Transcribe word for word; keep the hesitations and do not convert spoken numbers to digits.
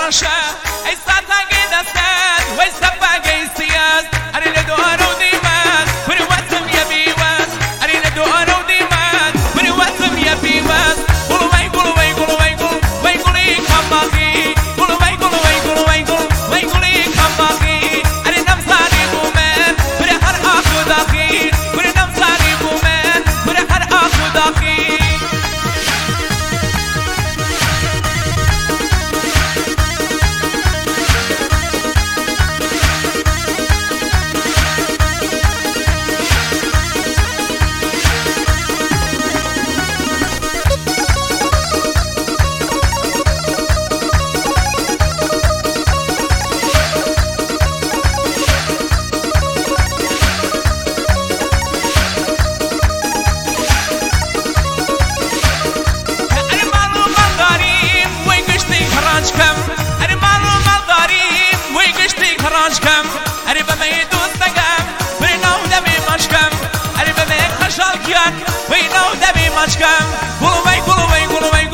باشا ای ساتاگی دستد و ای سباگی سیاز اری ندوار و دیمد بری واتم یا بیواز اری ندوار و دیمد بری واتم یا بیواز گلو وی گلو وی گلو وی گلو وی گلی کماغی گلو وی گلو وی گلو وی گلو وی گلی کماغی اری نمزانی بومن بری هر آخو داخی بری نمزانی بومن بری هر آخو داخی کم اری به می دوست نگم وی نو دمی مشکم اری به می خشال کیان وی نو دمی مشکم گلو وی گلو وی گلو وی